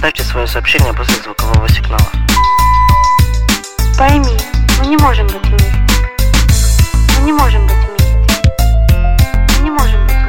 Оставьте свое сообщение после звукового сигнала. Пойми, мы не можем быть вместе. Мы не можем быть вместе. Мы не можем быть вместе.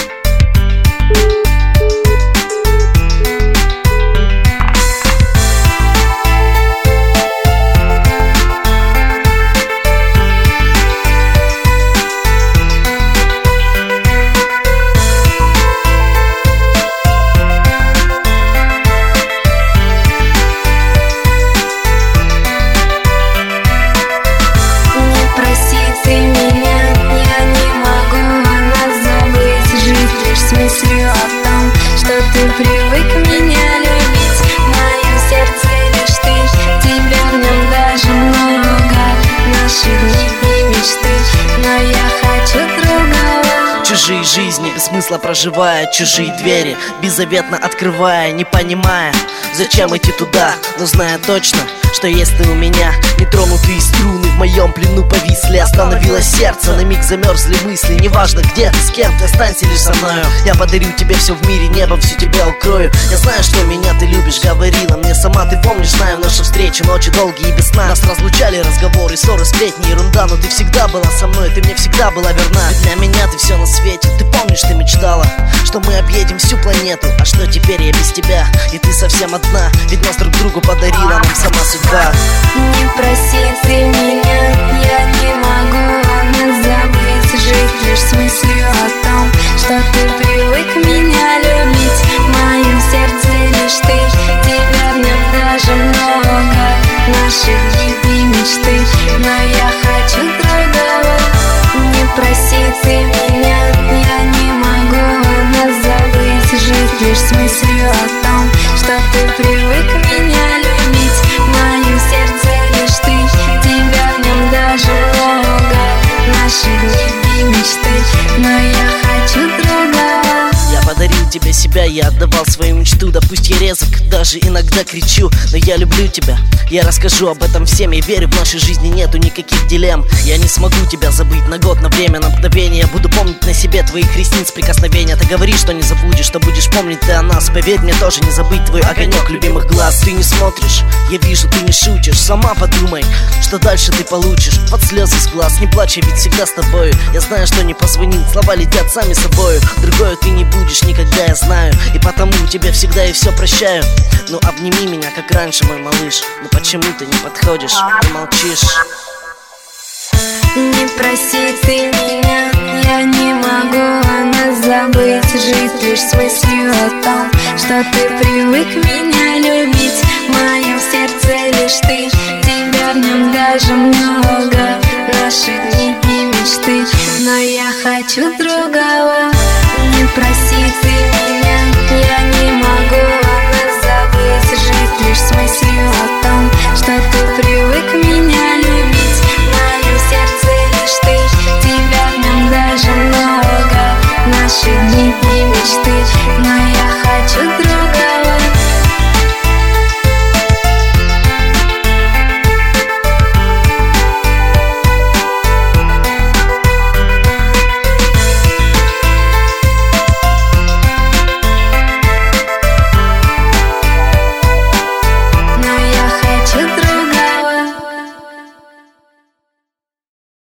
Ты привык меня любить, в моем сердце лишь ты. Тебя в нем даже много, наши дни и мечты, но я хочу другого. Чужие жизни без смысла проживая, чужие двери беззаветно открывая, не понимая, зачем идти туда, но зная точно, что есть ты у меня. Нетронутые струны в моем плену повисли, остановилось сердце, на миг замерзли мысли. Неважно где ты, с кем ты, останься лишь со мною. Я подарю тебе все в мире, небом всю тебя укрою. Я знаю, что меня ты любишь, говорила мне сама. Ты помнишь, знаю, наши встречи, ночи долгие и без сна. Нас разлучали разговоры, ссоры, сплетни, ерунда. Но ты всегда была со мной, ты мне всегда была верна. Ведь для меня ты все на свете. Ты помнишь, ты мечтала, что мы объедем всю планету. А что теперь я без тебя, и ты совсем одна. Ведь нас друг другу подарила нам сама судьба. Не проси ты меня, я не могу нас забыть. Жить лишь с мыслью о том, что ты привык меня любить. В моем сердце лишь ты, тебя в нем даже много, наши дни и мечты, но я хочу другого. Не проси ты меня, я не могу нас забыть. Жить лишь с мыслью о том, что ты привык меня любить. В моем сердце лишь ты, тебя в нем даже много, наши дни и мечты, но я хочу другого. Я подарил тебе себя, я отдавал свою мечту. Да пусть я резок, даже иногда кричу, но я люблю тебя, я расскажу об этом всем. Я верю, в нашей жизни нету никаких дилемм. Я не смогу тебя забыть на год, на время, на мгновение. Я буду помнить на себе твоих ресниц прикосновения. Ты говоришь, что не забудешь, что будешь помнить ты о нас. Поверь мне, тоже не забыть твой огонек любимых глаз. Ты не смотришь, я вижу, ты не шутишь. Сама подумай, что дальше ты получишь. Под слезы с глаз, не плачь, я ведь всегда с тобою. Я знаю, что не позвонил, слова летят сами собою. Другою ты не будешь никогда, я знаю, и потому тебе всегда и все прощаю. Ну обними меня, как раньше, мой малыш. Ну почему ты не подходишь и молчишь? Не проси ты меня, я не могу нас забыть. Жить лишь с мыслью о том, что ты привык меня любить. В моем сердце лишь ты, тебя в нем даже много, наши дни и мечты, но я хочу другого. Не проси ты меня, я не могу нас забыть. Жить лишь с мыслью о том, что ты привык меня